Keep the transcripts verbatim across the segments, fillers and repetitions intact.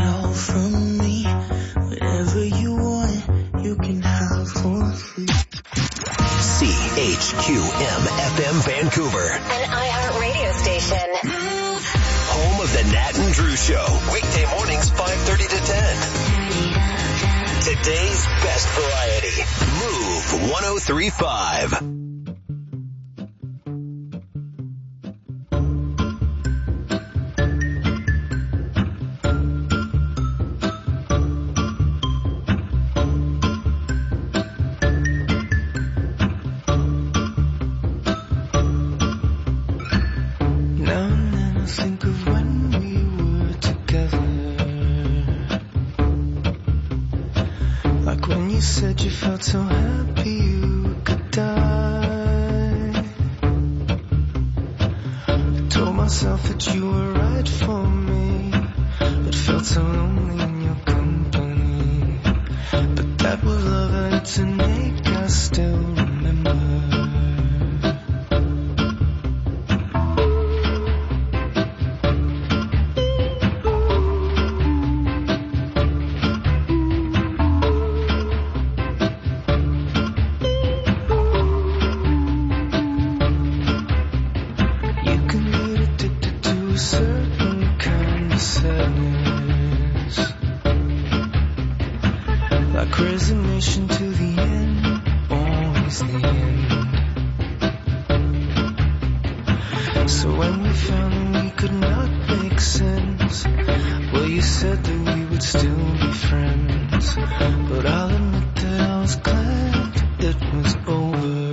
all from me. Whatever you want, you can have for free. C H Q M F M Vancouver. An iHeart radio station. Home of the Nat and Drew Show. Weekday mornings five thirty to ten. Today's best variety. Move one oh three point five. So happy you could die. I told myself that you were right for me, but felt so lonely in your company. But that was love and it's innate, I still remember. Resignation to the end, always the end. So when we found that we could not make sense, well, you said that we would still be friends. But I'll admit that I was glad it was over.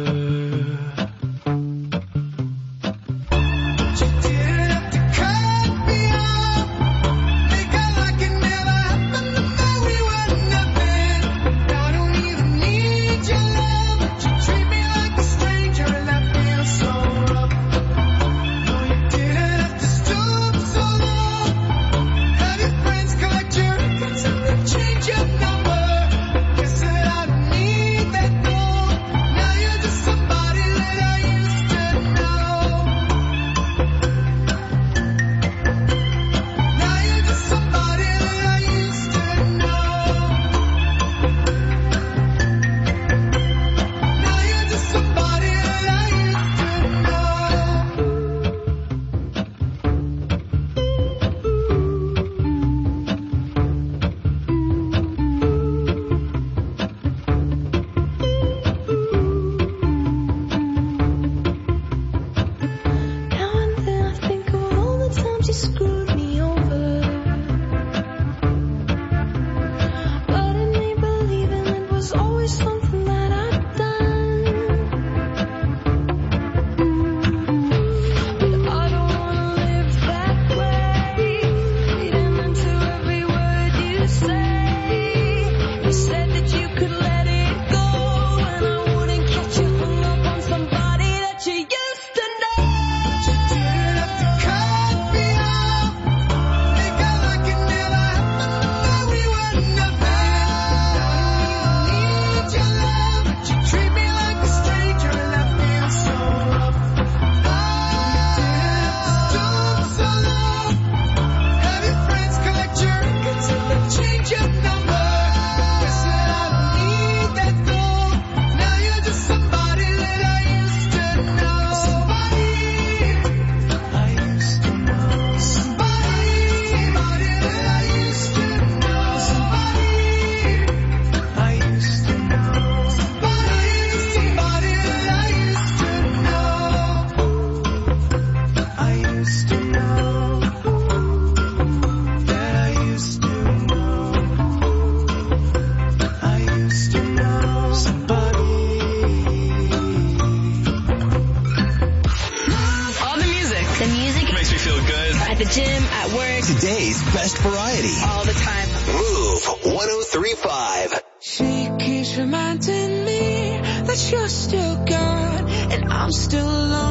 Today's best variety. All the time. Move one oh three point five. She keeps reminding me that you're still gone and I'm still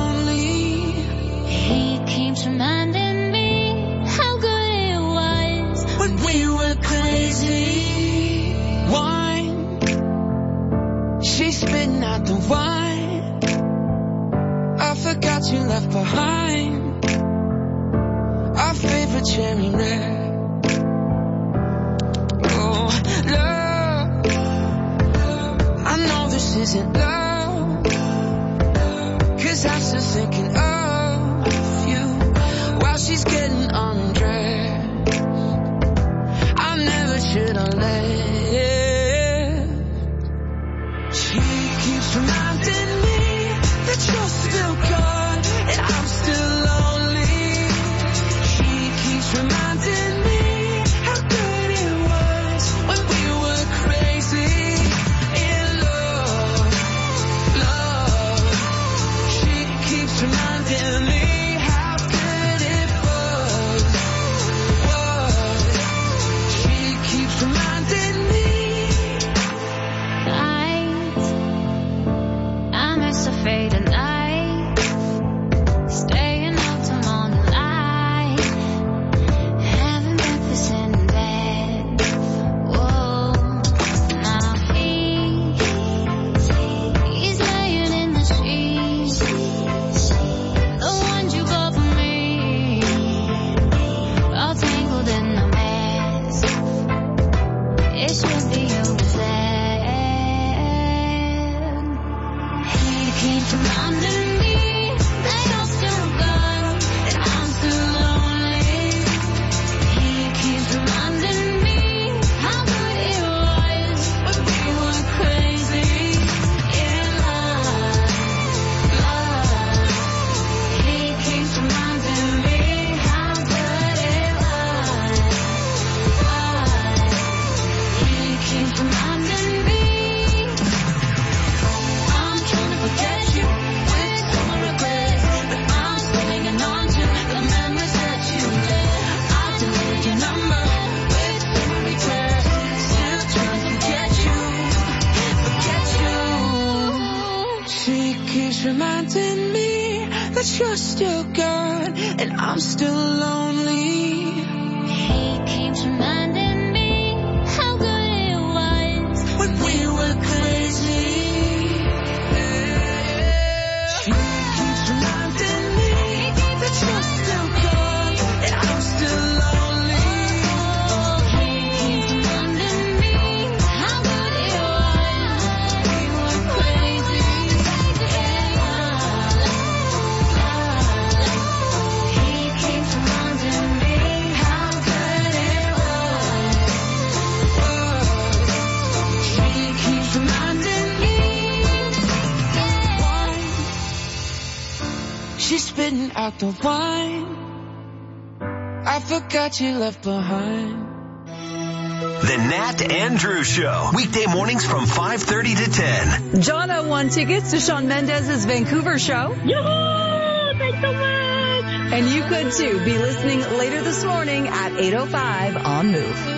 lonely. He keeps reminding me how good it was when we were crazy. Wine, she's spitting out the wine. I forgot you left behind our favorite cherry red. isn't love, 'cause I'm still thinking of you while she's getting undressed. I never should have left. She keeps reminding me that you're still gone and I'm still lonely. She keeps reminding me how good it was when we were crazy in love, love. She keeps reminding me how good it was, was. She keeps reminding me. Night, I miss the fade at night, staying out till morning light, having breakfast in bed. Whoa, now he, he's laying in the sheets, the ones you bought for me, all tangled in the mess. It should be over then. He keeps reminding me that you're still gone and I'm still lonely. He keeps reminding me how good it was when we were crazy in love, love. He keeps reminding me how good it was, was. He keeps reminding me. I'm trying to forget you with so much regret, but I'm still hanging on to the memories that you left. I deleted your number with so many regrets, still trying to forget you, forget you. She keeps reminding me that you're still gone and I'm still lonely. He keeps reminding me how good it was When we were crazy, she keeps reminding me that you're still gone and I'm still lonely. He keeps reminding me how good it was we were crazy in love, love. He keeps reminding me how good it was, was. She keeps reminding me. She's spitting out the wine I forgot you left behind. The Nat and Drew Show. Weekday mornings from five thirty to ten. Jonna won tickets to Shawn Mendes' Vancouver show. Yoo-hoo! Thanks so much! And you could too. Be listening later this morning at eight oh five on Move.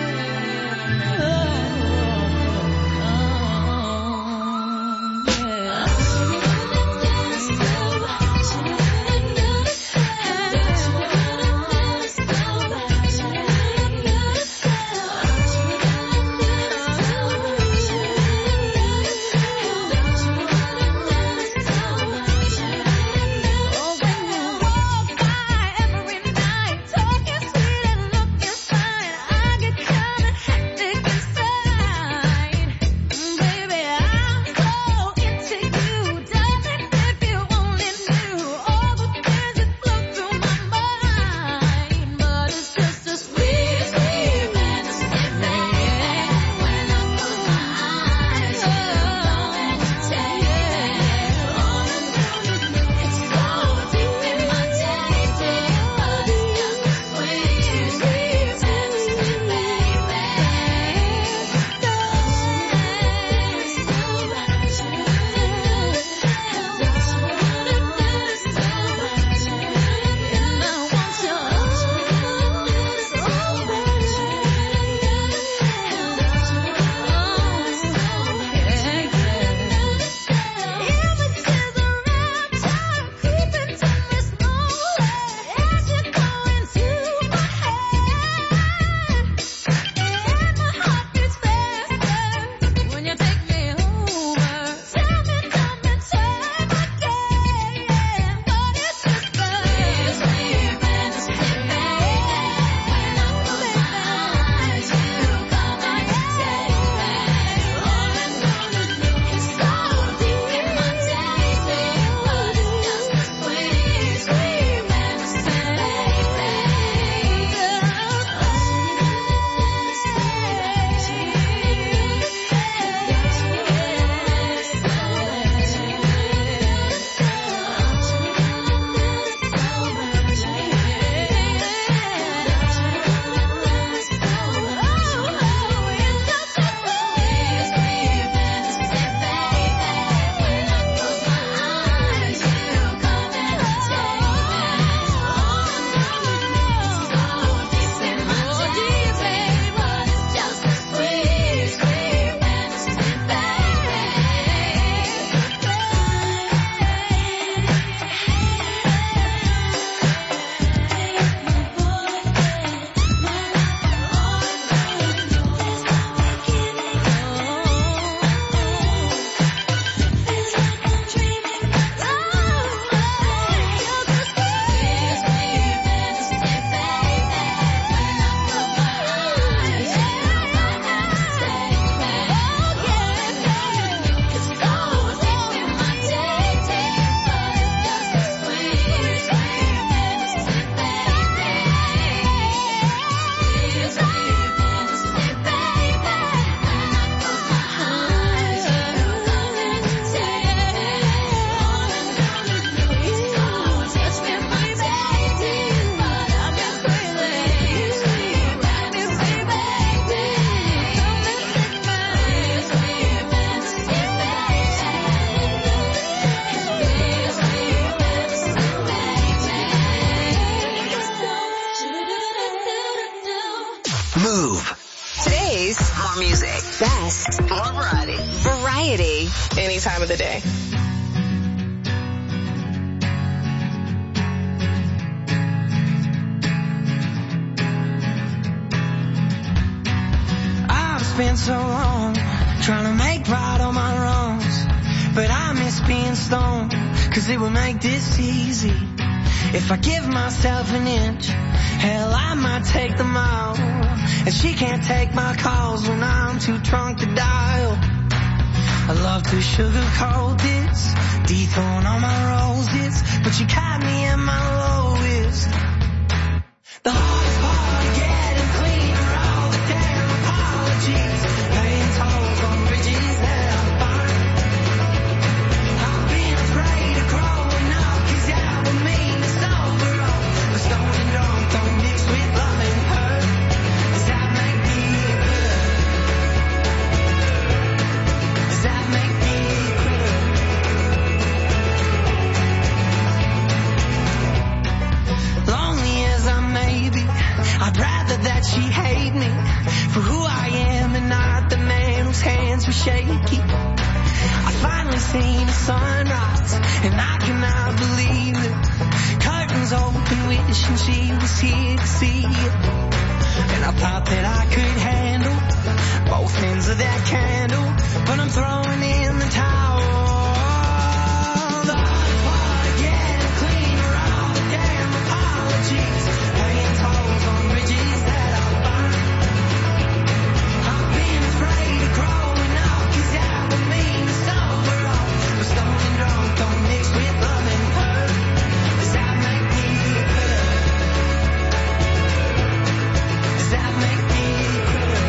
Talking sweet and looking fine. I get tired. time of the day. I've spent so long trying to make right all my wrongs, but I miss being stoned, cause it would make this easy. If I give myself an inch, hell, I might take the mile. And she can't take my calls when I'm too drunk to dial. I love to sugarcoat this, dethrone all my roses, but you caught me at my lowest. The hardest part of getting clean are all the damn apologies, paying tolls on bridges that I burned. I've been afraid of growing up, cause that would mean it's over all. But stoned and drunk don't mix with love and hurt. Does that make me good? Does that make me quitter? Lonely as I may be, I'd rather that she hate me for who I am and not the man whose hands were shaky. I finally seen a sunrise and I cannot believe it. Curtains open, wishing she was here to see it. And I thought that I could handle both ends of that candle, but I'm throwing in the towel. The hard part of getting clean are all the damn apologies, paying tolls on bridges that I burned. I've been afraid of growing up, cause that would mean it's over all. But stoned and drunk don't mix with love and hurt. Does that make me good? Does that make me quitter?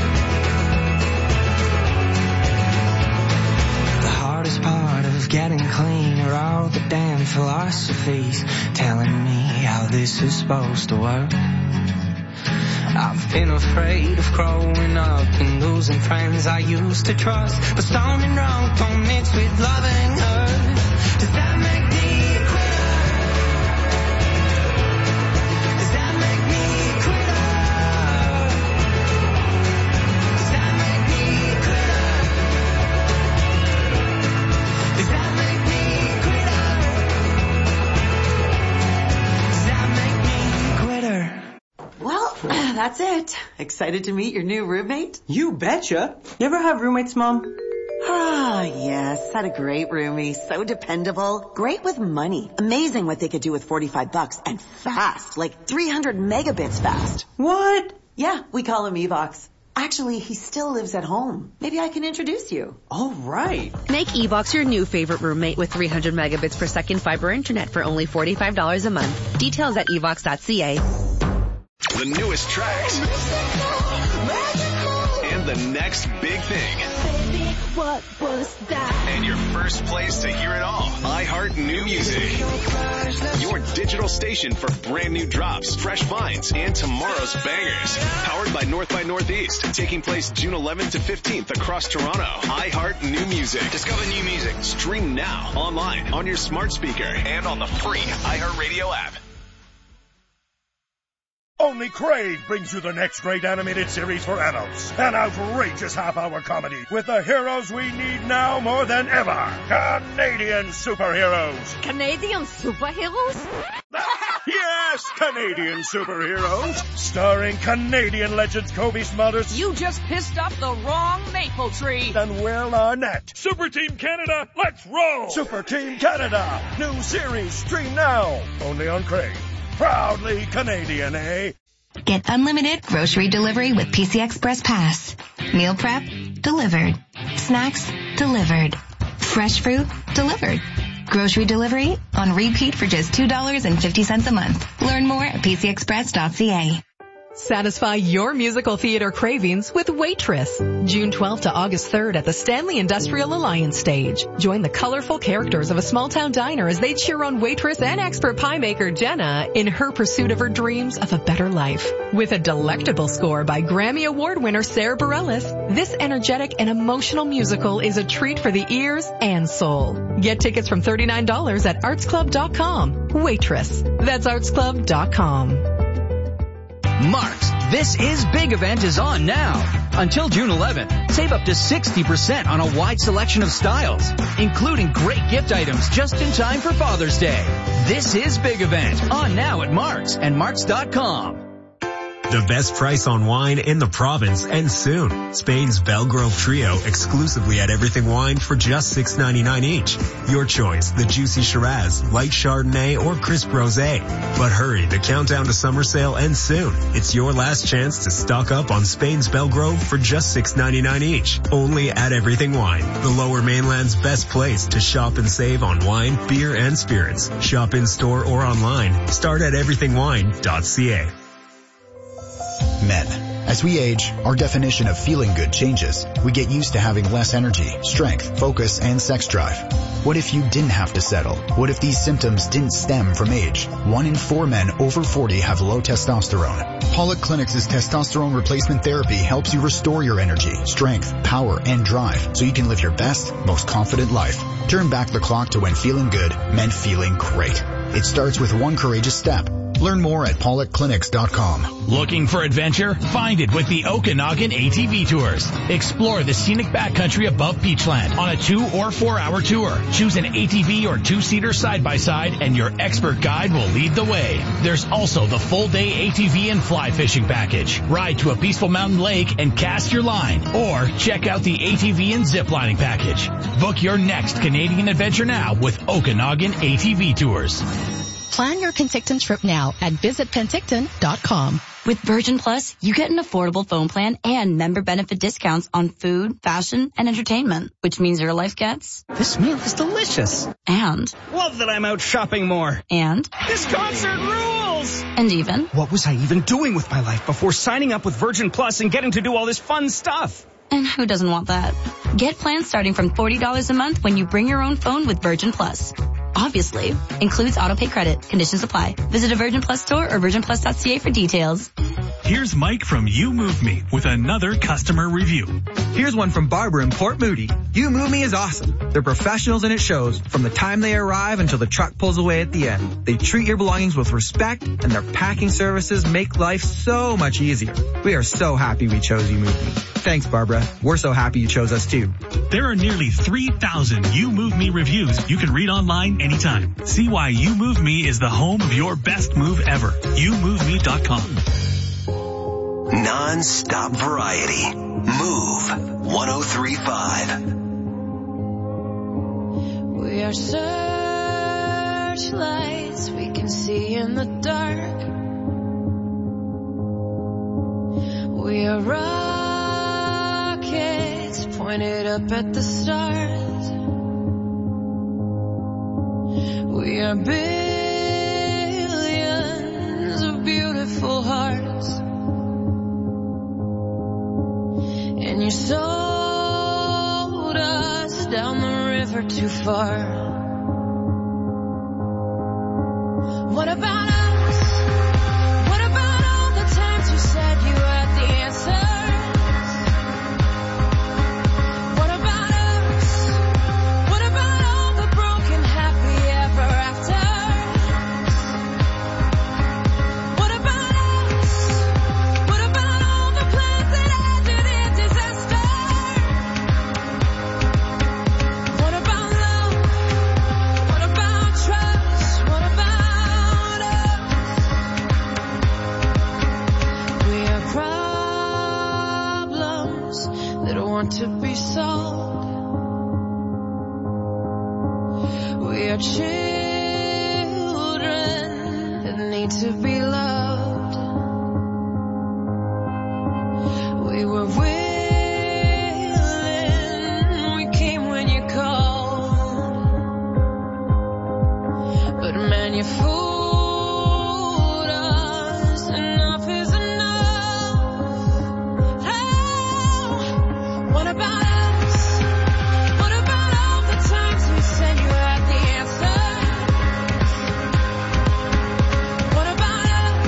The hardest part of getting clean are all the damn philosophies telling me how this is supposed to work. I've been afraid of growing up and losing friends I used to trust, but stoned and drunk don't mix with loving her. Does that make me a quitter? Does that make me a quitter? Does that make me a quitter? Does that make me a quitter? Does that make me a quitter? Well, that's it. Excited to meet your new roommate? You betcha. You ever have roommates, Mom? Ah, yes. Had a great roomie. So dependable. Great with money. Amazing what they could do with forty-five bucks. And fast. Like three hundred megabits fast. What? Yeah, we call him Evox. Actually, he still lives at home. Maybe I can introduce you. All right. Make Evox your new favorite roommate with three hundred megabits per second fiber internet for only forty-five dollars a month. Details at evox dot c a. The newest tracks. And the next big thing. What was that? And your first place to hear it all. iHeart New Music. Your digital station for brand new drops, fresh finds, and tomorrow's bangers. Powered by North by Northeast. Taking place June eleventh to fifteenth across Toronto. iHeart New Music. Discover new music. Stream now, online, on your smart speaker, and on the free iHeartRadio app. Only Crave brings you the next great animated series for adults. An outrageous half-hour comedy with the heroes we need now more than ever. Canadian superheroes. Canadian superheroes? Yes, Canadian superheroes. Starring Canadian legends Kobe Smulders. You just pissed off the wrong maple tree. And Will Arnett. Super Team Canada, let's roll! Super Team Canada. New series, stream now. Only on Crave. Proudly Canadian, eh? Get unlimited grocery delivery with P C Express Pass. Meal prep, delivered. Snacks, delivered. Fresh fruit, delivered. Grocery delivery on repeat for just two dollars and fifty cents a month. Learn more at p c express dot c a. Satisfy your musical theater cravings with Waitress. June twelfth to August third at the Stanley Industrial Alliance stage. Join the colorful characters of a small-town diner as they cheer on waitress and expert pie maker Jenna in her pursuit of her dreams of a better life. With a delectable score by Grammy Award winner Sarah Bareilles, this energetic and emotional musical is a treat for the ears and soul. Get tickets from thirty-nine dollars at arts club dot com. Waitress. That's arts club dot com. Mark's This Is Big event is on now. Until June eleventh, save up to sixty percent on a wide selection of styles, including great gift items just in time for Father's Day. This Is Big event on now at Marks and Marks dot com. The best price on wine in the province and soon. Spain's Belgrove Trio exclusively at Everything Wine for just six ninety-nine each. Your choice, the juicy Shiraz, light Chardonnay, or crisp Rosé. But hurry, the countdown to summer sale ends soon. It's your last chance to stock up on Spain's Belgrove for just six ninety-nine each. Only at Everything Wine, the Lower Mainland's best place to shop and save on wine, beer, and spirits. Shop in store or online. Start at everything wine dot c a. Men. As we age, our definition of feeling good changes. We get used to having less energy, strength, focus, and sex drive. What if you didn't have to settle? What if these symptoms didn't stem from age? One in four men over forty have low testosterone. Pollock Clinics' testosterone replacement therapy helps you restore your energy, strength, power, and drive so you can live your best, most confident life. Turn back the clock to when feeling good meant feeling great. It starts with one courageous step. Learn more at pollock clinics dot com. Looking for adventure? Find it with the Okanagan A T V Tours. Explore the scenic backcountry above Beachland on a two or four hour tour. Choose an A T V or two-seater side-by-side and your expert guide will lead the way. There's also the full-day A T V and fly fishing package. Ride to a peaceful mountain lake and cast your line. Or check out the A T V and ziplining package. Book your next Canadian adventure now with Okanagan A T V Tours. Plan your Penticton trip now at visit penticton dot com. With Virgin Plus, you get an affordable phone plan and member benefit discounts on food, fashion, and entertainment, which means your life gets... This meal is delicious. And... Love that I'm out shopping more. And... This concert rules. And even... What was I even doing with my life before signing up with Virgin Plus and getting to do all this fun stuff? And who doesn't want that? Get plans starting from forty dollars a month when you bring your own phone with Virgin Plus. Obviously, includes autopay credit. Conditions apply. Visit a Virgin Plus store or virgin plus dot c a for details. Here's Mike from You Move Me with another customer review. Here's one from Barbara in Port Moody. You Move Me is awesome. They're professionals and it shows from the time they arrive until the truck pulls away at the end. They treat your belongings with respect and their packing services make life so much easier. We are so happy we chose You Move Me. Thanks, Barbara. We're so happy you chose us too. There are nearly three thousand You Move Me reviews you can read online anytime. See why You Move Me is the home of your best move ever. you move me dot com. Non-stop variety. Move one oh three point five. We are searchlights we can see in the dark. We are rockets pointed up at the stars. We are billions of beautiful hearts. And you sold us down the river too far. What about us? What about all the times you said you had the answers? What about us? What about all the broken happy ever afters? What about us? What about all the plans that ended in disaster? What about love? What about trust? What about us? We are problems that want to be solved. We are children that need to be loved. We were willing, we came when you called. But man, you fooled us, enough is enough. Oh, what about us? What about all the times we said you had the answer? What about us?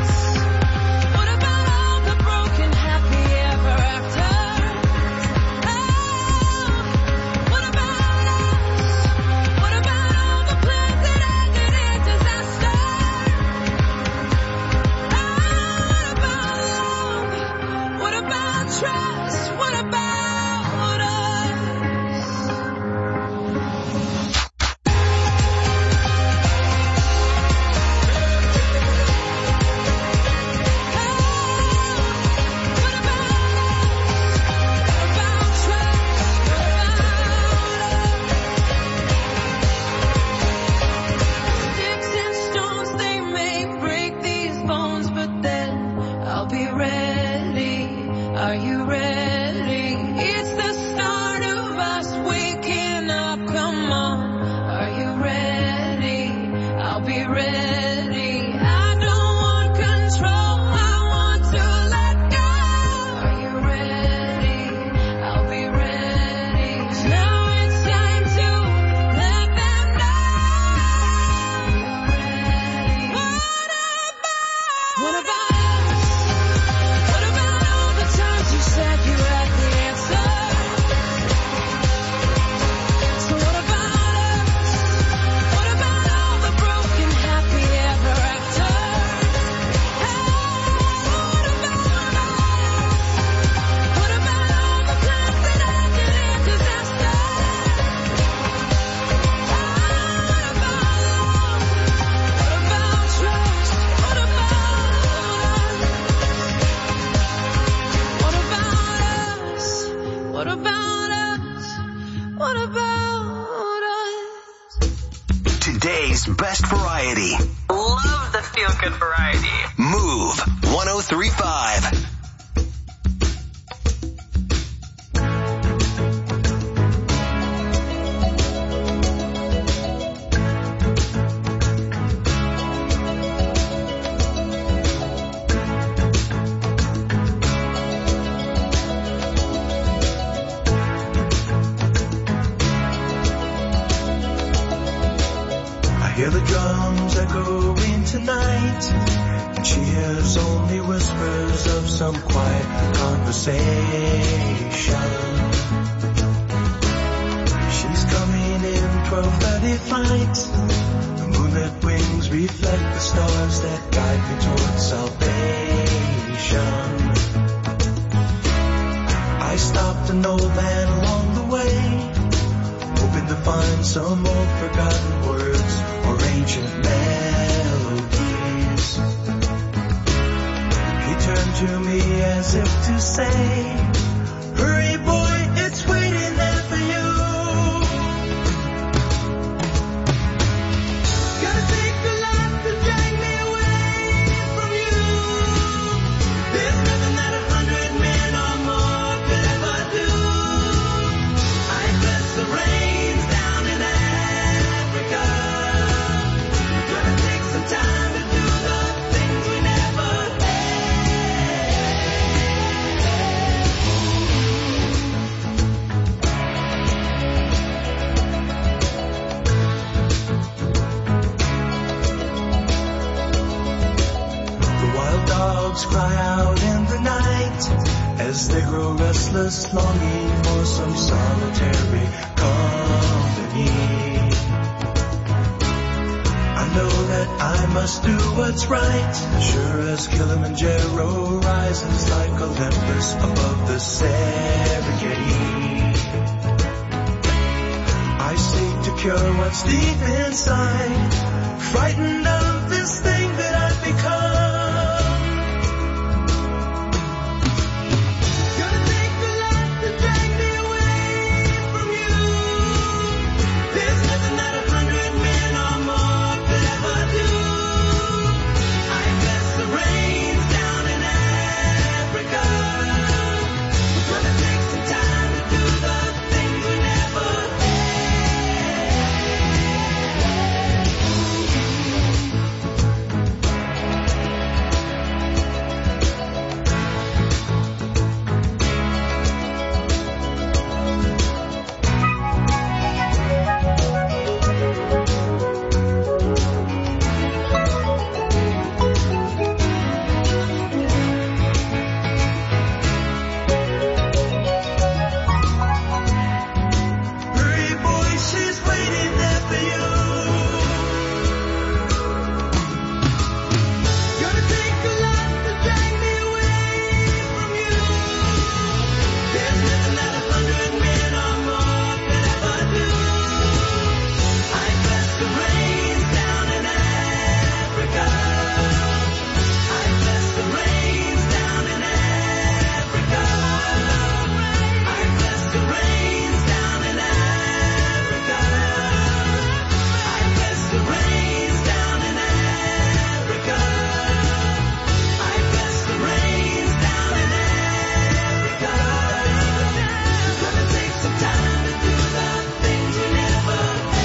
feel-good variety. Move one oh three point five. Hear the drums echoing tonight, and she hears only whispers of some quiet conversation. She's coming in twelve thirty flight. The moonlit wings reflect the stars that guide me towards salvation. I stopped an old man along the way, hoping to find some old forgotten words or ancient melodies. He turned to me as if to say, hurry boy, it's waiting there for you. Gotta take the life to drag me away from you. There's nothing that a hundred men or more could ever do. I bless the rains down in Africa. Gonna take some time to do the things we never The wild dogs cry out in the night as they grow restless, longing for some solitary company. I know that I must do what's right, sure as Kilimanjaro rises like Olympus above the Serengeti. I seek to cure what's deep inside, frightened of this thing that I've become. Gonna take the life to drag me away from you. There's nothing that a hundred men or more could ever do. I bless the rains down in Africa. We're gonna take some time to do the things we never Hurry, boy, she's waiting there for you. Gonna take a lot to drag me away from you. There's nothing that a hundred men or more could ever do. I bless the rains down in Africa. I bless the rains down in Africa. I bless the rains down in Africa. I bless the rains down in Africa. I bless the rains down in Africa. We're gonna take some time to do the things we never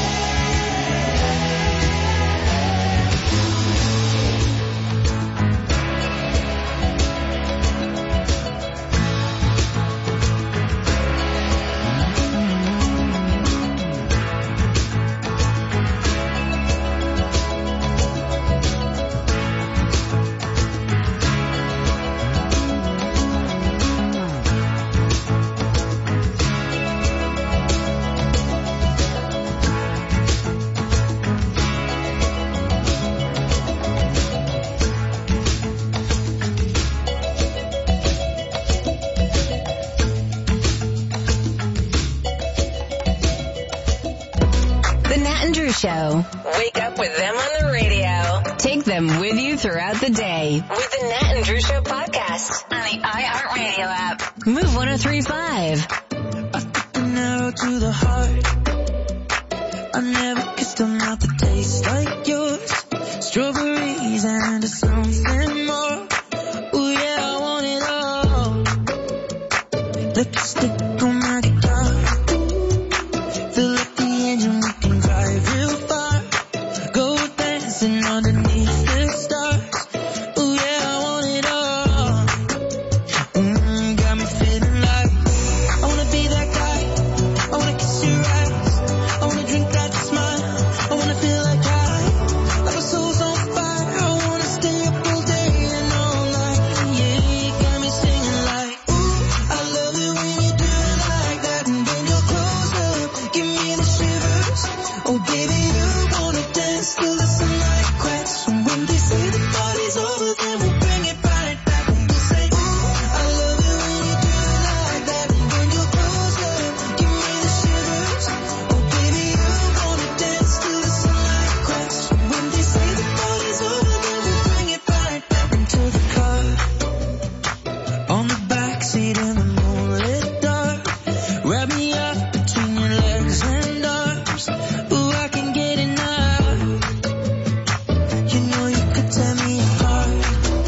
The Nat and Drew Show. Wake up with them on the radio. Take them with you throughout the day. With the Nat and Drew Show podcast on the iHeartRadio app. Move one oh three point five. An arrow to the heart. I never kissed a mouth that tastes like yours. Strawberries and find us something more. Ooh yeah, I want it all. Lipstick on my guitar. Fill up the engine, we can drive real far. Go dancing underneath the stars. Ooh yeah, I want it all. Mm, got me feeling like I wanna be that guy. I wanna kiss your eyes. I wanna drink that smile. I wanna feel like I, like my soul's on fire. I wanna stay up all day and all night. Yeah, you got me singing like, ooh, I love it when you do it like that. And when you're close up, give me the shivers. Oh baby, you wanna dance till the sunlight cracks. And when they say the party's over, then we'll bring it right back. And we'll say, ooh, I love it when you do it like that. And when you're close up, give me the shivers. Oh baby, you wanna dance till the sunlight cracks. And when they say the party's over, then we'll bring it right back into the car. On the backseat in the moonlit dark. Wrap me up between your legs and arms. Ooh, I can get enough. You know you could tear me apart.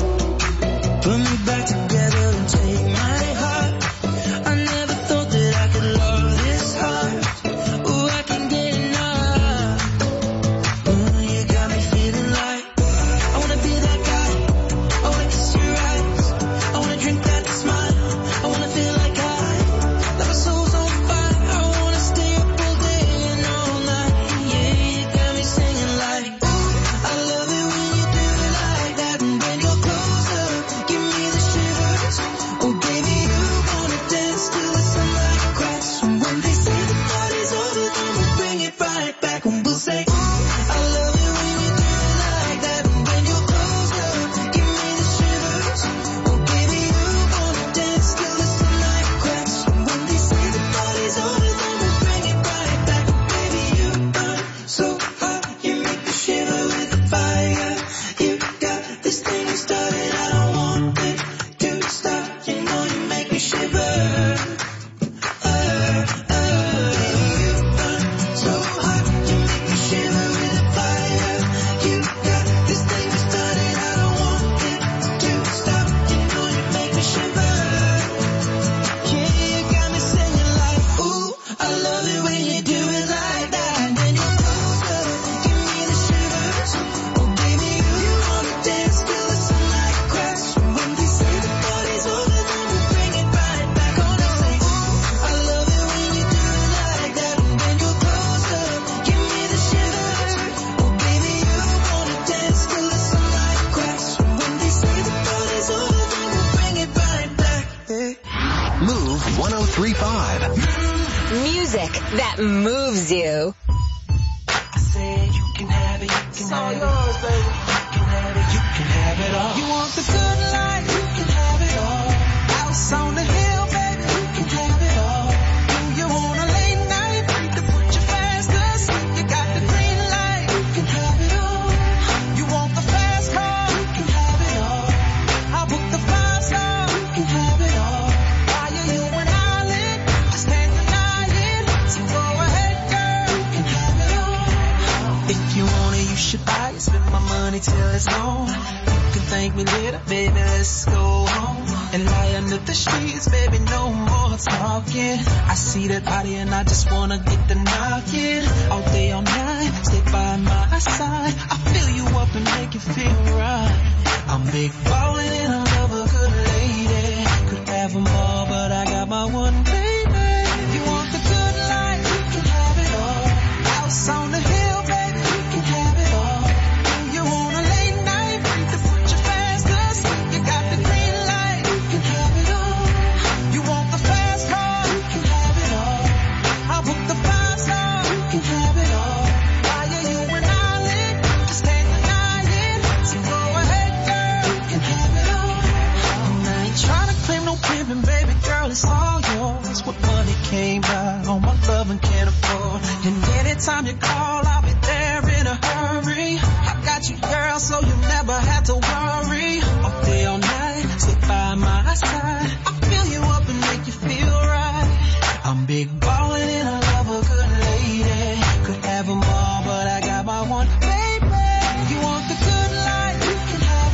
Put me back together and take my heart. I never thought that I could love this hard. Ooh, I can get enough. Ooh, you got me feeling like I wanna be that guy. I wanna kiss your eyes. I wanna drink that smile. I wanna feel like I, like my soul's on fire. I wanna stay up all day and all night. Yeah, you got me singing like, ooh, I love it when you do it like that. And when you're close up, give me the shivers. Oh baby, you wanna dance till the sunlight cracks. And when they say the party's over, then we'll bring it right back. And we'll say, ooh, I love it when you do it like that. And when you're close up, give me the shivers. Oh baby, you wanna dance till the sunlight cracks. And when they say the party's over, then we'll bring it right back. Baby, you burn so hot, you make me shiver with the fire. You got this thing started, I don't want it to stop. You know you make me shiver. Uh, uh, you burn so hot, you make me shiver with the fire. You got this thing started, I don't want it to stop. You know you make me shiver. Yeah, you got me singing like, ooh, I love it when you do it like that. And when you're close up, give me the shivers. Oh baby, you wanna dance till the sunlight cracks. And when they say the party's over, then we'll bring it right back. Gonna say, ooh, I love it when you do it like that. And when you're close up, give me the shivers. Oh baby, you wanna dance till the sunlight cracks. And when they say the party's over, then we'll bring it right back. Hey. Move one oh three point five. Music that moves you. I said you can have it, you can have it. Yours, baby. You can have it, you can have it all. You want the good life, you can have it all. House on the hill, baby, you can have it all. Do you want a late night, to put you fast asleep? You got the green light, you can have it all. You want the fast car, you can have it all. I'll book the five star, you can have it all. Why are you an island? Just can't deny it. So go ahead, girl, you can have it all. If you want it, you should buy it. Spend my money till it's gone. You can thank me later, baby, let's go home. And lie under the streets, baby, no more talking. I see that body and I just wanna get the knocking. All day, all night, stay by my side. I fill you up and make you feel right. I'm big ballin' and I love a good lady. Could have them all, but I got my one baby. You want the good life, you can have it all. House on the hill, baby, you can have it all. Do you want a late night, to put you fast asleep? You got the green light, you can have it all. You want the fast car, you can have it all. I'll book the five star, you can have it all. Why are you an island? Just can't deny it. So go ahead, girl, you can have it all. And I ain't trying to claim no pimpin', baby girl, it's all yours. What money came by, all my love and can't afford. And anytime you call, I'll be there in a hurry. I got you, girl, so you never have to worry. All day, all night, stay by my side. I fill you up and make you feel right. I'm big ballin' and I love a good lady. Could have them all, but I got my one baby. You want the good life, you can have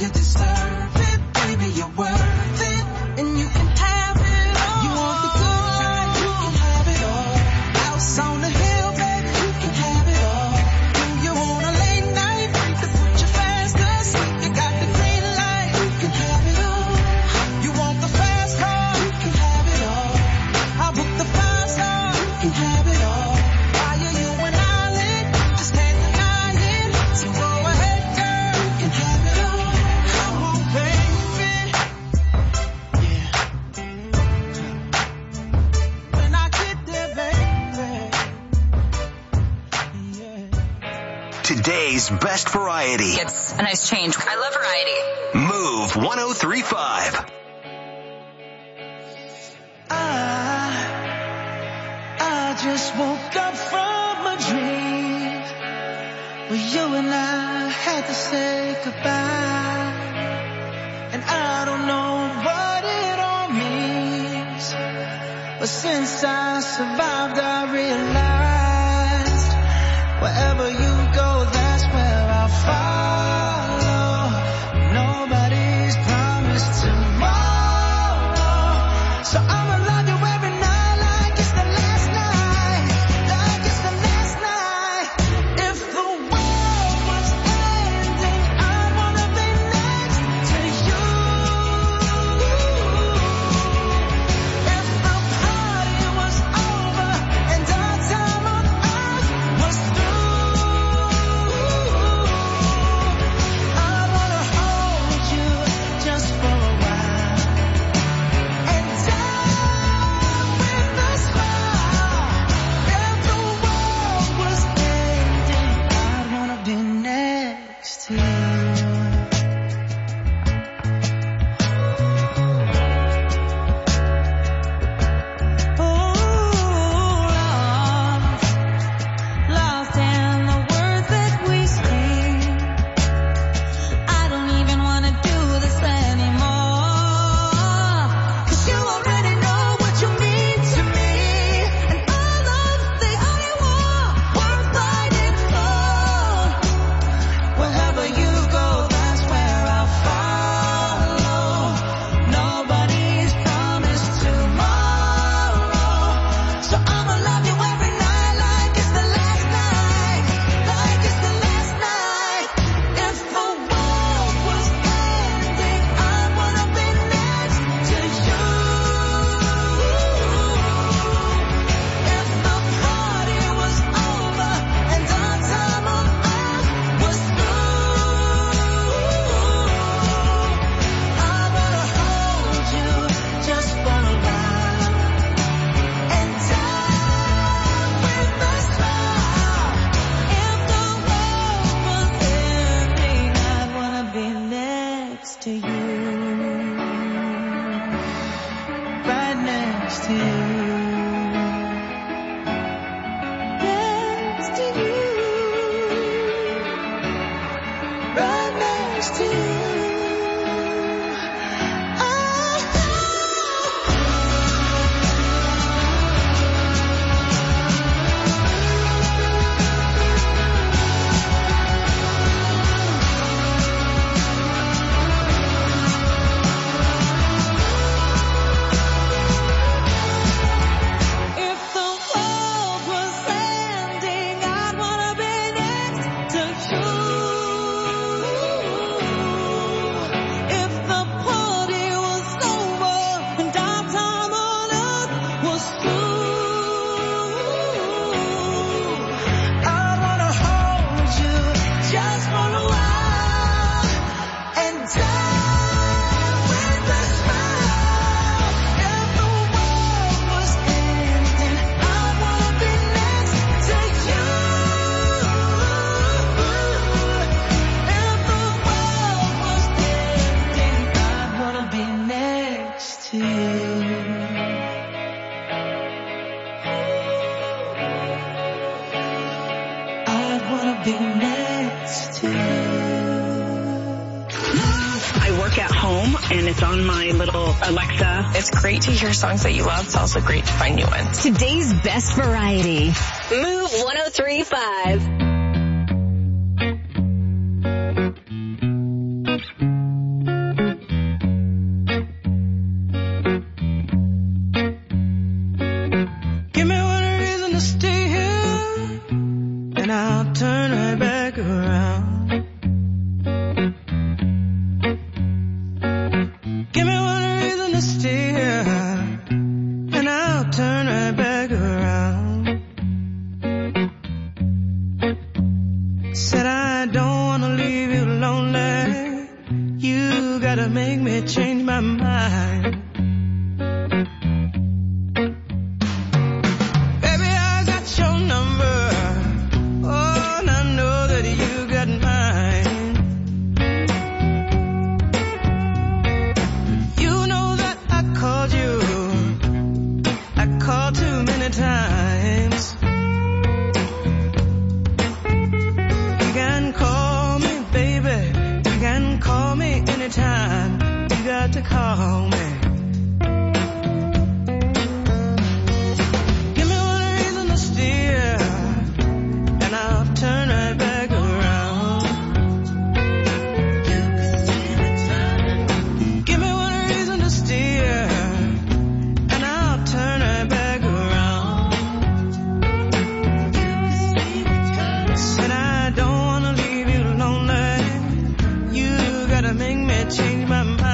you deserve it, baby, you're worth it, and you can have it all. You want the good life, you can have it all. House on the hill, baby, you can have it all. Do you want a late night to put you fast asleep? You got the green light, you can have it all. You want the fast car, you can have it all. I'll book the five star, you can have it all. Why are you an island? Just can't deny it. So go ahead, girl, you can have it all. Come on, baby. Yeah. When I get there, baby. Today's best variety. It's a nice change. I love variety. Move one oh three point five. I just woke up from a dream where you and I had to say goodbye. And I don't know what it all means, but since I survived I realized wherever you go, that's where I'll follow. Nobody's promised tomorrow, so I'ma love you every night like it's the last night, like it's the last night. If the world was ending, I'd wanna be next to you. If the party was over and our time on earth was through, I wanna hold you just for a while and die with a smile. If the world was ending, I'd wanna be next to you. Lost in the words that we speak. I don't even wanna do this anymore. 'Cause you already know what you mean to me. And our love's the only war worth fighting for. Wherever you go, that's where I'll follow. Nobody's promised tomorrow, so I'ma love you every night like it's the last night, like it's the last night. If the world was ending, I wanna be next to you. If the party was over and our time on earth was through, I wanna hold you just for a while and die with a smile. If the world was ending, I'd wanna be next to you, right next to you, next to you, right next to you. If the world was ending, I'd wanna be next to you. If the party was over and our time on earth was through, I'd wanna hold you just for a while and die with a smile. If the world was ending, I'd wanna be next to you. If the world was ending, I'd wanna be next to you. I'd wanna be next to you. I work at home and it's on my little Alexa. It's great to hear songs that you love. It's also great to find new ones. Today's best variety. Move one oh three point five. gotta make me change my mind. Baby, I got your number. Oh, and I know that you got mine. You know that I called you. I called too many times. You can call me, baby. You can call me anytime. You got to call me. Give me one reason to steer, and I'll turn right back around. Give me one reason to steer, and I'll turn right back around. Said I don't wanna leave you lonely. You gotta make me change my mind.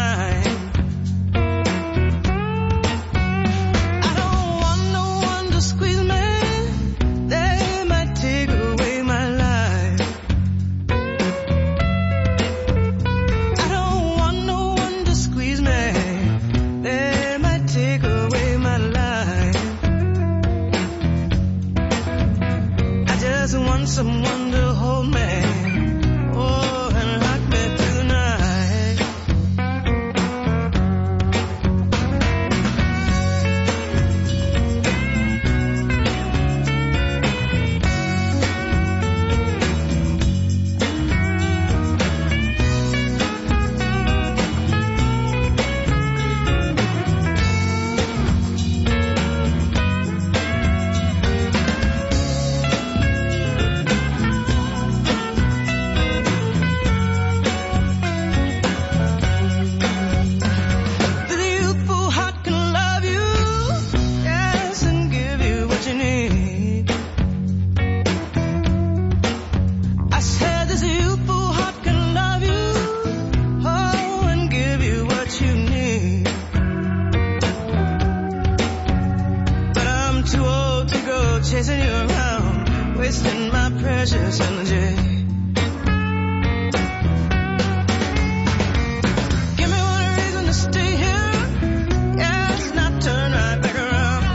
I don't want no one to squeeze me. They might take away my life. I don't want no one to squeeze me. They might take away my life. I just want someone to hold me. Oh, and rock me through the night. The youthful heart can love you, yes, and give you what you need. I said this youthful heart can love you, oh, and give you what you need. But I'm too old to go chasing you around, wasting my precious energy. Give me one reason to stay here, yes, and I'll turn right back around.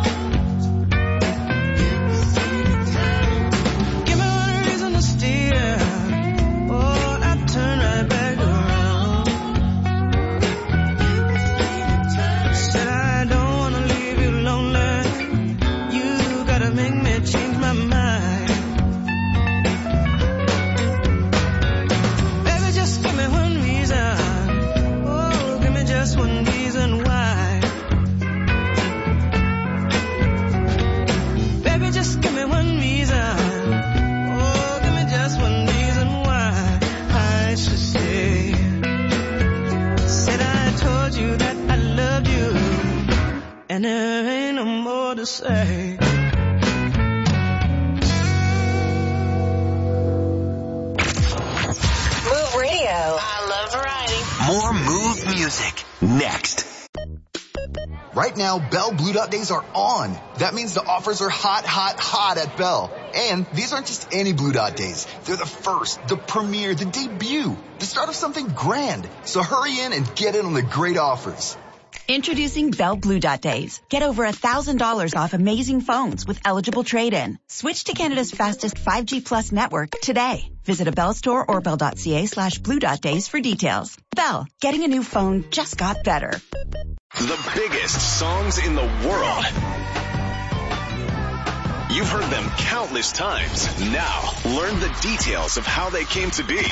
Give me one reason to steer, oh, I'll turn right back around. Said I don't wanna leave you lonely. You gotta make me change my mind. Baby, just give me one reason. Oh, give me just one reason why. Baby, just give me one reason. Oh, give me just one reason why I should stay. Said I told you that I loved you, and there ain't no more to say. Move Radio. I love variety. More Move music next. Right now, Bell Blue Dot Days are on. That means the offers are hot, hot, hot at Bell. And these aren't just any Blue Dot Days. They're the first, the premiere, the debut, the start of something grand. So hurry in and get in on the great offers. Introducing Bell Blue Dot Days. Get over one thousand dollars off amazing phones with eligible trade-in. Switch to Canada's fastest five G Plus network today. Visit a Bell store or bell.ca slash Blue Dot Days for details. Bell, getting a new phone just got better. The biggest songs in the world. You've heard them countless times. Now, learn the details of how they came to be.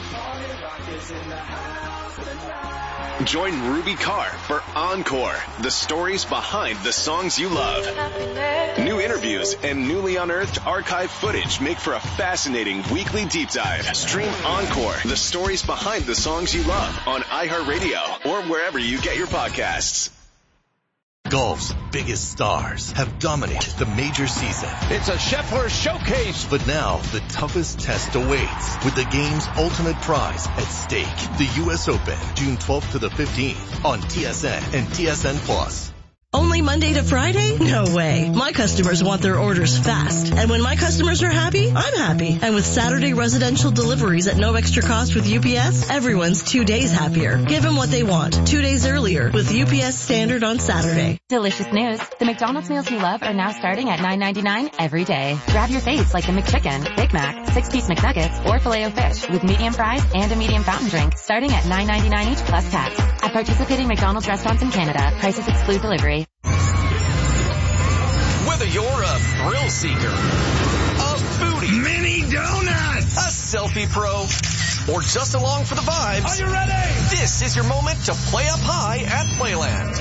Join Ruby Carr for Encore, the stories behind the songs you love. New interviews and newly unearthed archive footage make for a fascinating weekly deep dive. Stream Encore, the stories behind the songs you love on iHeartRadio or wherever you get your podcasts. Golf's biggest stars have dominated the major season. It's a Scheffler showcase. But now the toughest test awaits with the game's ultimate prize at stake. The U S Open, June twelfth to the fifteenth on T S N and T S N Plus. Only Monday to Friday? No way. My customers want their orders fast. And when my customers are happy, I'm happy. And with Saturday residential deliveries at no extra cost with U P S, everyone's two days happier. Give them what they want, two days earlier with U P S Standard on Saturday. Delicious news. The McDonald's meals you love are now starting at nine ninety-nine every day. Grab your faves like the McChicken, Big Mac, six-piece McNuggets, or Filet-O-Fish with medium fries and a medium fountain drink starting at nine ninety-nine each plus tax. At participating McDonald's restaurants in Canada, prices exclude delivery. Whether you're a thrill seeker, a foodie, mini donuts, a selfie pro, or just along for the vibes, are you ready? This is your moment to play up high at Playland.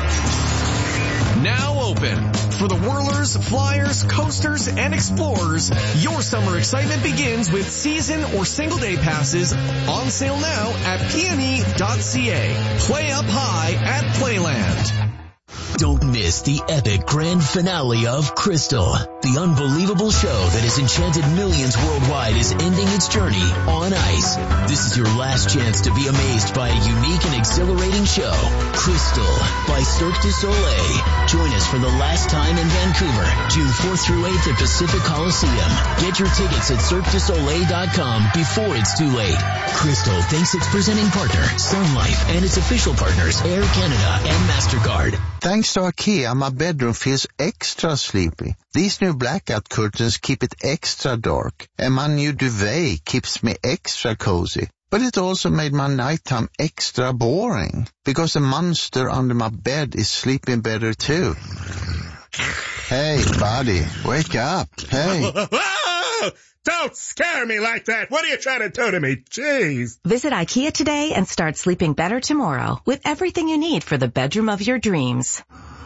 Now open. For the whirlers, flyers, coasters, and explorers, your summer excitement begins with season or single day passes on sale now at P and E dot C A. Play up high at Playland. Don't miss the epic grand finale of Crystal. The unbelievable show that has enchanted millions worldwide is ending its journey on ice. This is your last chance to be amazed by a unique and exhilarating show. Crystal by Cirque du Soleil. Join us for the last time in Vancouver, June fourth through eighth at Pacific Coliseum. Get your tickets at cirque du soleil dot com before it's too late. Crystal thanks its presenting partner, Sun Life, and its official partners, Air Canada and MasterCard. Thanks to IKEA, my bedroom feels extra sleepy. These new blackout curtains keep it extra dark, and my new duvet keeps me extra cozy. But it also made my nighttime extra boring, because the monster under my bed is sleeping better too. Hey, buddy, wake up. Hey. Don't scare me like that. What are you trying to do to me? Jeez. Visit IKEA today and start sleeping better tomorrow with everything you need for the bedroom of your dreams.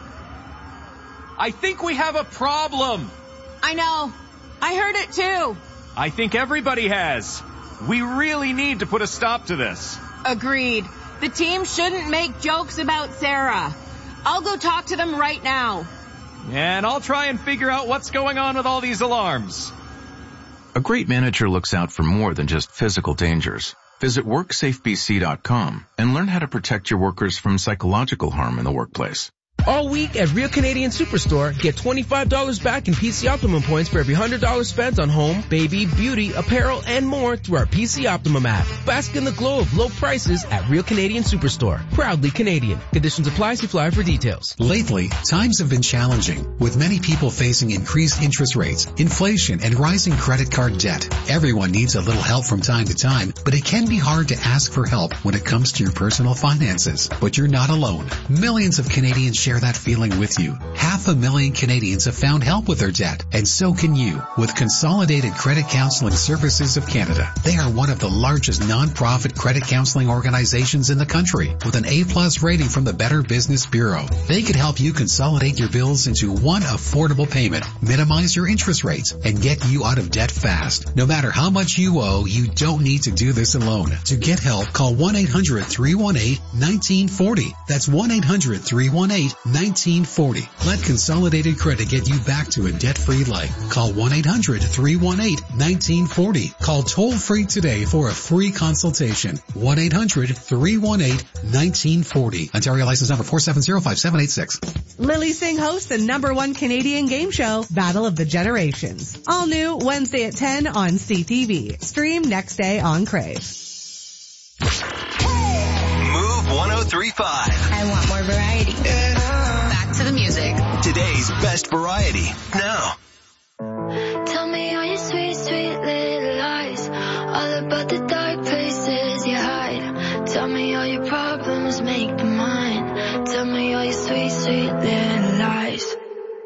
I think we have a problem. I know. I heard it too. I think everybody has. We really need to put a stop to this. Agreed. The team shouldn't make jokes about Sarah. I'll go talk to them right now. And I'll try and figure out what's going on with all these alarms. A great manager looks out for more than just physical dangers. Visit work safe b c dot com and learn how to protect your workers from psychological harm in the workplace. All week at Real Canadian Superstore, get twenty-five dollars back in P C Optimum points for every one hundred dollars spent on home, baby, beauty, apparel, and more through our P C Optimum app. Bask in the glow of low prices at Real Canadian Superstore. Proudly Canadian. Conditions apply. See flyer for details. Lately, times have been challenging, with many people facing increased interest rates, inflation, and rising credit card debt. Everyone needs a little help from time to time, but it can be hard to ask for help when it comes to your personal finances. But you're not alone. Millions of Canadians share that feeling with you. Half a million Canadians have found help with their debt, and so can you with Consolidated Credit Counseling Services of Canada. They are one of the largest non-profit credit counseling organizations in the country with an A-plus rating from the Better Business Bureau. They could help you consolidate your bills into one affordable payment, minimize your interest rates, and get you out of debt fast. No matter how much you owe, you don't need to do this alone. To get help, call one eight hundred three one eight one nine four zero. That's one eight hundred three one eight nineteen forty. Let Consolidated Credit get you back to a debt-free life. Call one eight hundred three one eight nineteen forty. Call toll-free today for a free consultation. one eight hundred three one eight nineteen forty. Ontario license number four seven zero five seven eight six. Lily Singh hosts the number one Canadian game show, Battle of the Generations. All new Wednesday at ten on C T V. Stream next day on Crave. Move one oh three point five. I want more variety. Yeah. Back to the music. Today's best variety. Now. Tell me all your sweet, sweet little lies. All about the dark places you hide. Tell me all your problems, make them mine. Tell me all your sweet, sweet little lies.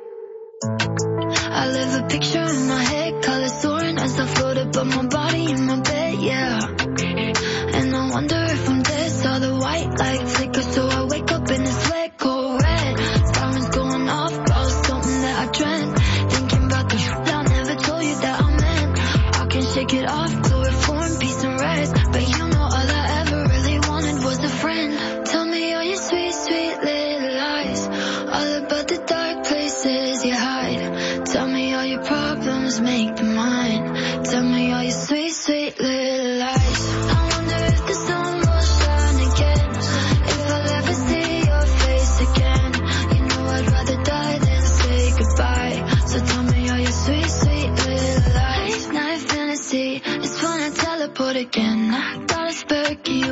I live a picture in my head, color soaring as I float above my body in my bed, yeah. And I wonder if I'm dead, saw the white light flicker, so I wake up in a sweat cold red. Sirens going off, about something that I dreamt. Thinking about the shit I never told you that I meant. I can shake it off, chloroform, peace and rest. But you know all I ever really wanted was a friend. Tell me all your sweet, sweet little lies. All about the dark places you hide. Tell me all your problems, make them mine. Tell me all your sweet, sweet little lies. I wonder if the sun will shine again. If I'll ever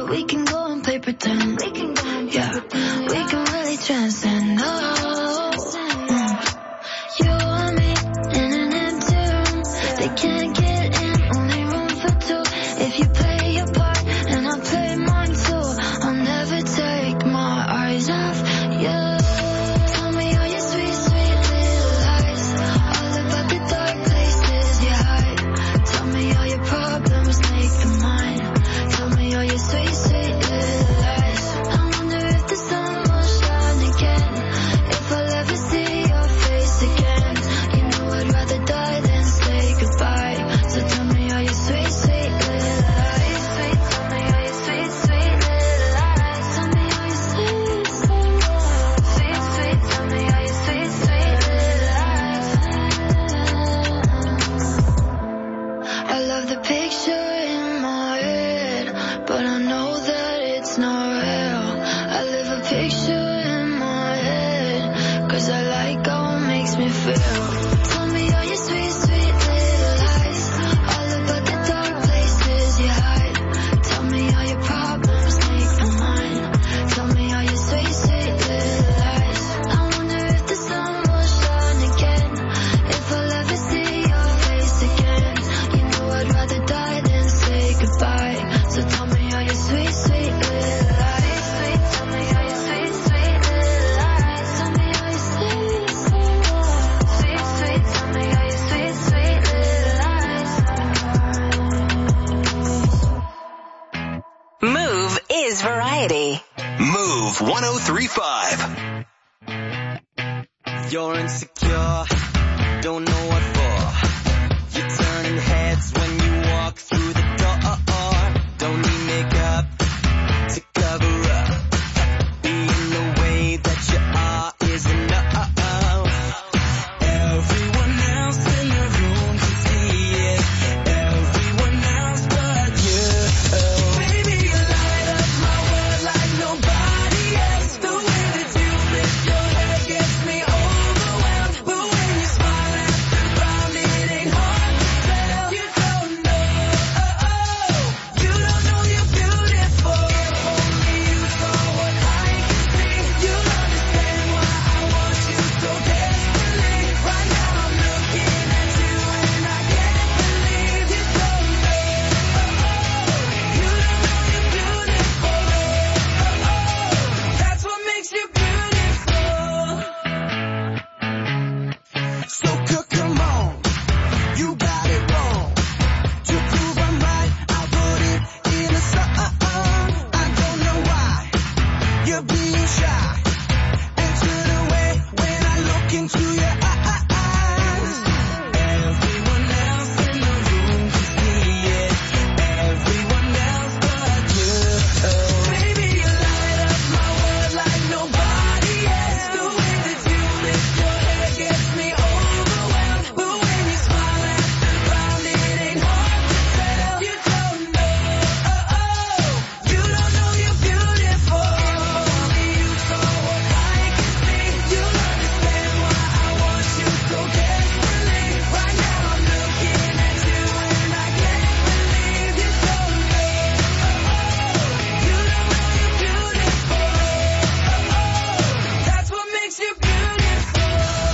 we can go and play pretend. We can go and play yeah, pretend. We can really transcend. Oh, mm. You and me in an empty room. They can't get in, only room for two. If you play your part and I play mine too, I'll never take my eyes off you. Tell me all your sweet, sweet little lies, all about the dark places you hide. Tell me all your problems, make them mine. Tell me all your sweet, sweet little lies. I wonder if the sun will shine again, if I'll ever see your face again. You know I'd rather die than say goodbye. So tell me all your sweet, sweet little lies. Sweet, tell me all your sweet, sweet little lies. Tell me all your sweet, sweet, sweet, sweet. Tell me all your sweet, sweet little lies. I love the picture in my head, but I know that it's not real. I live a picture in my head, cause I like how it makes me feel. Tell me all your sweet, sweet little lies, all about the dark places you hide. Tell me all your problems, make them mine. Tell me all your sweet, sweet little lies. I wonder if the sun will shine again, if I'll ever see your face again. You know I'd rather die than say goodbye. So tell me all your sweet, sweet little lies. Sweet, tell me all your sweet, sweet little lies. Tell me all your sweet, sweet, sweet, sweet. Tell me all your sweet, sweet little lies. Move is variety. Move one oh three point five. You're insecure, don't know what for. You're turning heads when you walk through the door. Don't need makeup to cover up. Being the way that you are is enough. Everyone else in the room can see it. Everyone else but you. Baby, you light up my world like nobody else. The way that you lift your head gets me overwhelmed. But when you smile at the ground, it ain't hard to tell. You don't know, oh, oh. You don't know you're beautiful. If only you saw what I can see, you'll understand why I want you so desperately. Right now I'm looking at you and I can't believe you don't know, oh, oh. You don't know you're beautiful, oh, oh. That's what makes you beautiful. So cook 'em on, you got it wrong. To prove I'm right, I'll put it in a song. I don't know why you're being shy and turn away when I look into your eyes. Everyone else in the room can see it. Everyone else but you. Baby, you light up my world like nobody else. The way that you lift your head gets me overwhelmed. But when you smile at the ground, it ain't hard to tell. You don't know, oh, oh. You don't know you're beautiful. If only you saw what I can see, you'll understand why I want you so desperately. Right now I'm looking at you and I can't believe you don't know, oh, oh. You don't know you're beautiful, oh, oh. That's what makes you beautiful.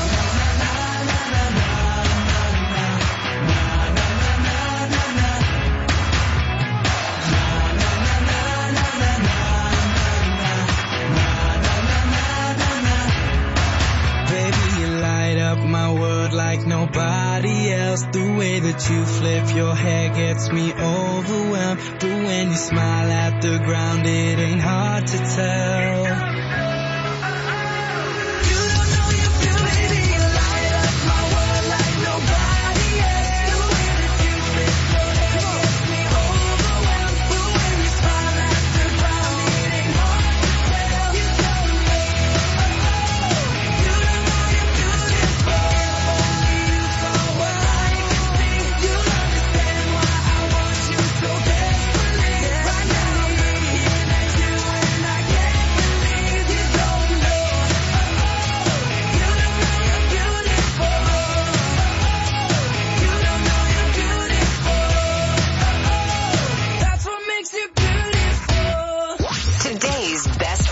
Baby, you light up my world like nobody else. The way that you flip your hair gets me overwhelmed. But when you smile at the ground, it ain't hard to tell. You don't know you're beautiful. Baby, you light up my world like nobody else. The way that you flip your hair gets me overwhelmed. But when you smile at the ground, it ain't hard to tell. You don't know, oh, oh. You don't know you're beautiful. If only you saw what I can see, you'll understand why I want you so desperately. Right now I'm looking at you and I can't believe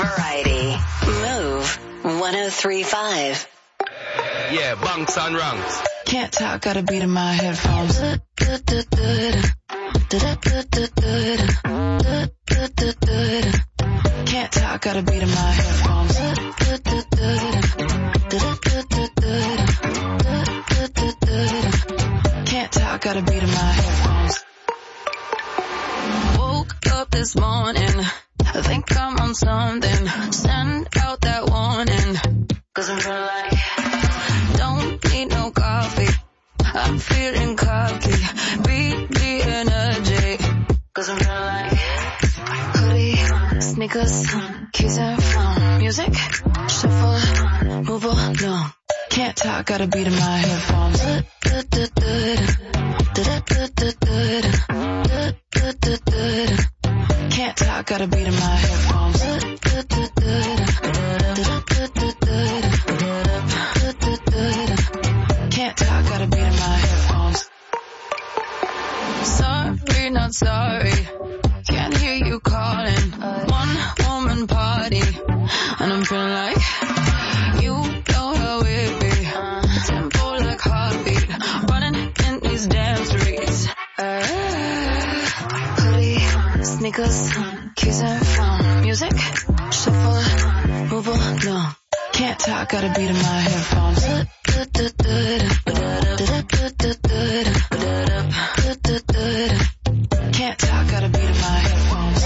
Variety. Move one oh three point five. Yeah, bunks and rungs. Can't talk, got a beat in my headphones. Can't talk, got a beat in my headphones. Can't talk, got a beat in my headphones. Woke up this morning, I think I'm on something. Send out that warning, cause I'm feeling like don't need no coffee. I'm feeling cocky, beat the energy, cause I'm feeling like hoodie, sneakers, keys and phone, music, shuffle, move along. Can't talk, got a beat in my headphones. Can't talk, got a beat in my headphones. Can't talk, got a beat in my headphones. Sorry, not sorry. Can't hear you calling. One woman party, and I'm feeling like you know how it be. Tempo like heartbeat, running in these damn streets. Uh, hoodie, sneakers, keys and phone, music, shuffle, move along. Can't talk, got a beat in my headphones. Can't talk, got a beat in my headphones.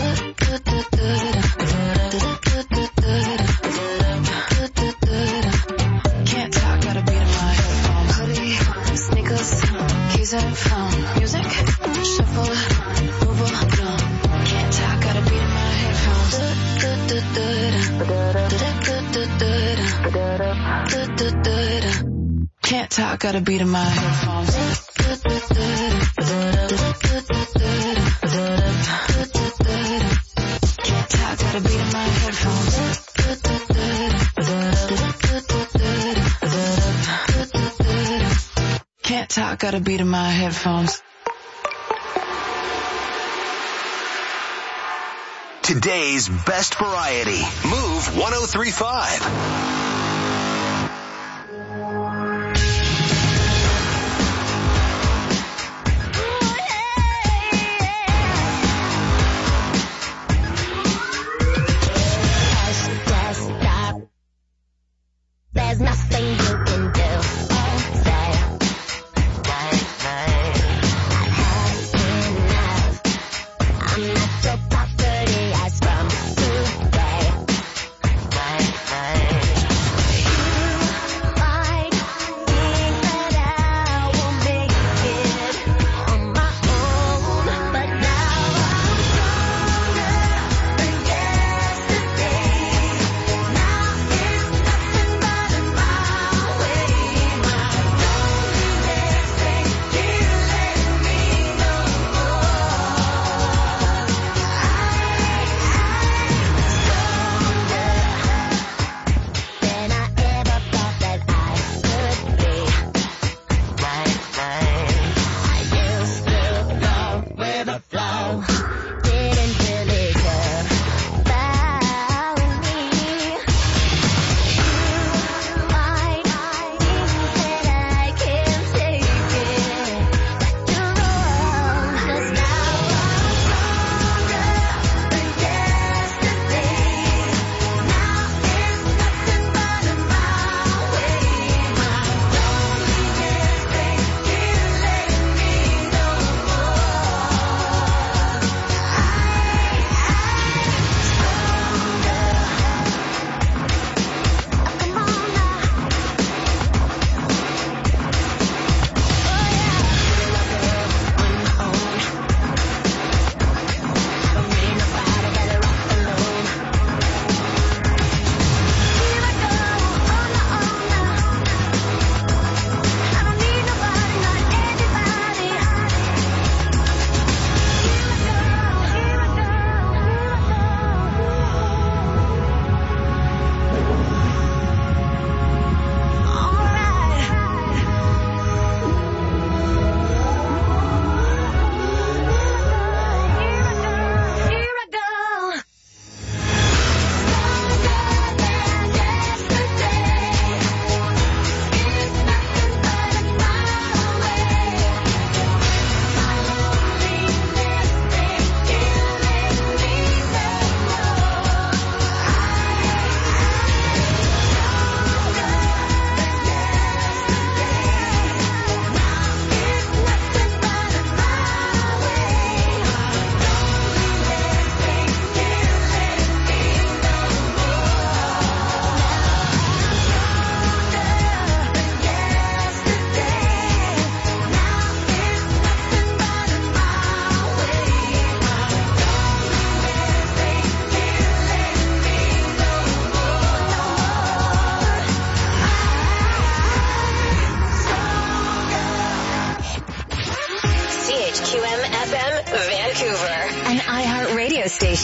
Can't talk, got a beat in my headphones. Hoodie, sneakers, keys and phone, music, shuffle, move along. Can't talk, got a beat in my headphones. Can't talk, got a beat in my headphones. Can't talk, got a beat in my headphones. Can't talk, got a beat in my headphones. Today's best variety. Move one oh three point five. There's nothing you can do. Oh, say, I've had enough. I'm not your property as from today.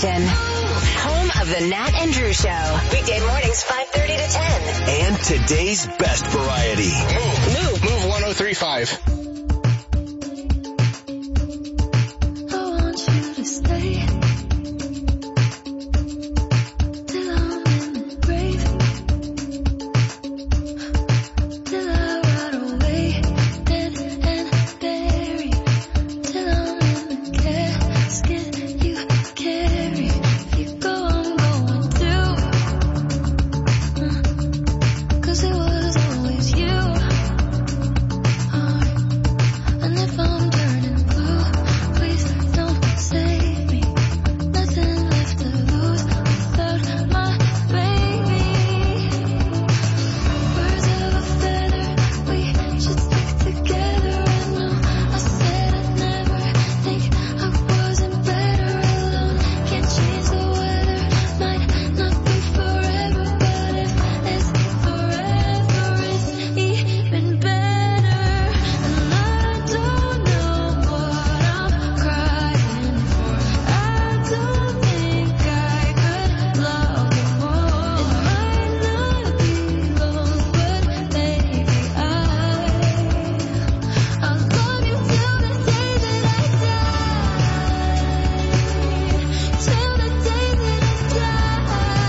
station. Home of the Nat and Drew Show. Weekday mornings five thirty to ten. And today's best variety. Move. Move. Move one oh three point five.